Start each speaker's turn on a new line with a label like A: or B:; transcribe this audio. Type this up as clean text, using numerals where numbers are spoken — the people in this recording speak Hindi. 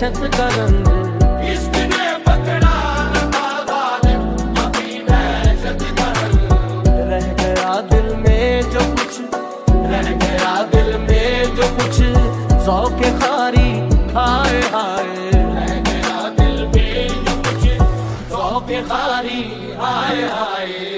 A: दहशत का रंग।
B: इसने पकड़ा अपनी दहशत का रंग।
A: रह गया दिल में जो कुछ, रह गया दिल में जो कुछ, ज़ौक़े ख़ारी हाय हाय।
B: रह गया दिल में जो कुछ, ज़ौक़े ख़ारी हाय हाय।